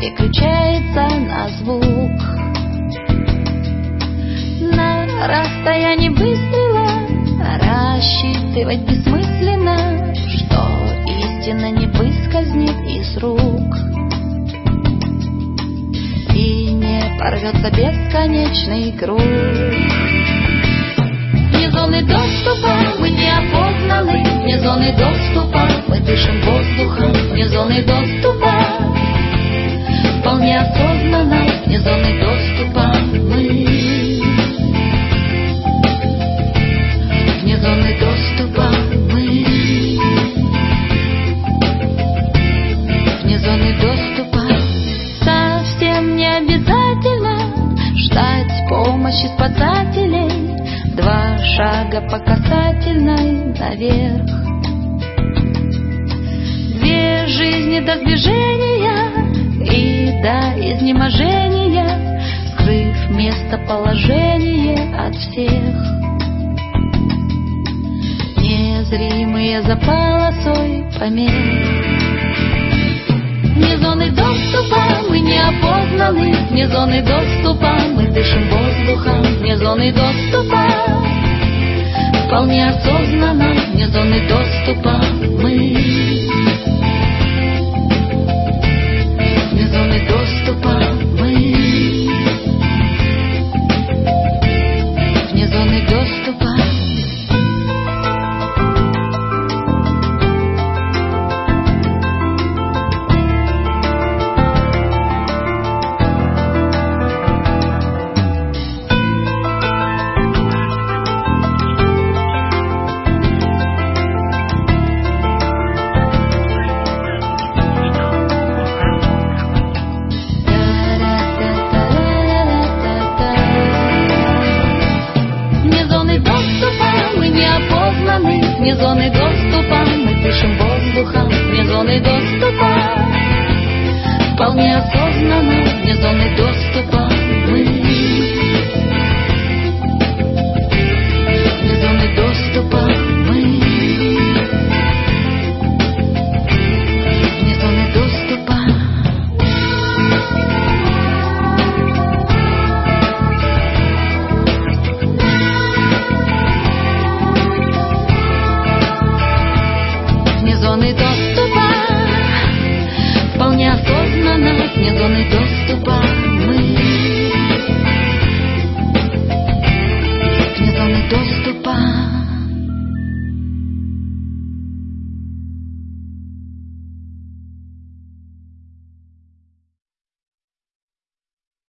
переключается на звук. На расстоянии выстрела рассчитывать бессмысленно, что истина не выскользнет из рук и не порвется бесконечный круг. Вне зоны доступа мы неопознаны, вне зоны доступа мы дышим воздухом, вне зоны доступа вполне осознанно, вне зоны доступа мы. Вне зоны доступа мы. Вне зоны доступа. Совсем не обязательно ждать помощи спасателей. 2 шага по касательной наверх. 2 жизни до сближения и до изнеможения, скрыв местоположение от всех. Незримые за полосой помех. Вне зоны доступа мы неопознаны, вне зоны доступа мы дышим воздухом, вне зоны доступа вполне осознанно, вне зоны доступа мы. Вне зоны доступа мы. Вне зоны доступа. Вне зоны доступа мы дышим воздухом, вне зоны доступа вполне осознанно, вне зоны доступа